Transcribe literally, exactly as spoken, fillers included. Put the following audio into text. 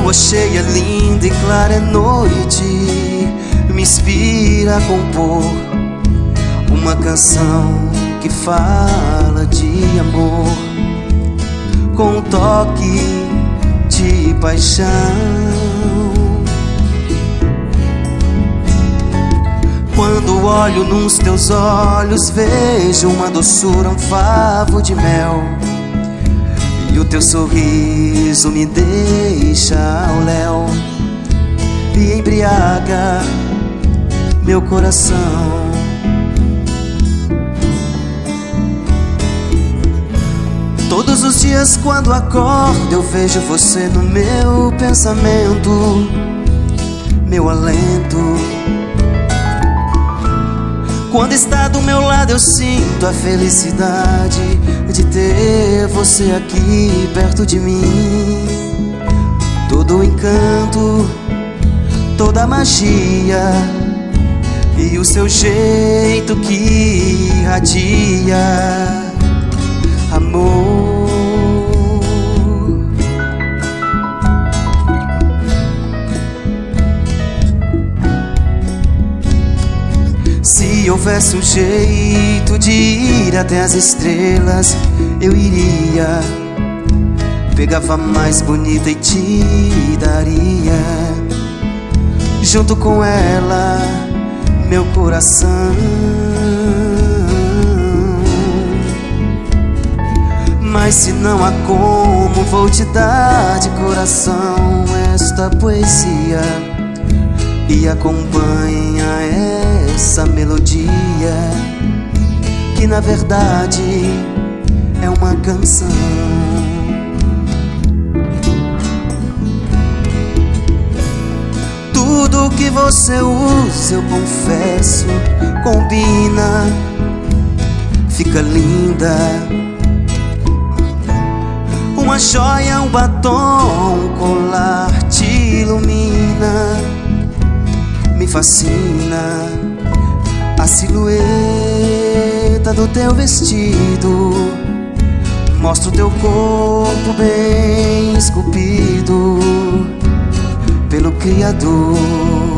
lua cheia, linda e clara é noite, me inspira a compor uma canção que fala de amor, com um toque de paixão. Quando olho nos teus olhos, vejo uma doçura, um favo de mel, e o teu sorriso me deixa ao léu e embriaga meu coração. Todos os dias quando acordo eu vejo você no meu pensamento, meu alento. Quando está do meu lado eu sinto a felicidade de ter você aqui perto de mim. Todo o encanto, toda a magia e o seu jeito que irradia amor. Se houvesse um jeito de ir até as estrelas, eu iria, pegava a mais bonita e te daria, junto com ela, meu coração. Mas se não há como, vou te dar de coração esta poesia, e acompanha essa melodia, que na verdade é uma canção. Tudo que você usa, eu confesso, combina, fica linda. Uma joia, um batom, um colar te ilumina, me fascina a silhueta do teu vestido, mostra o teu corpo bem esculpido pelo Criador.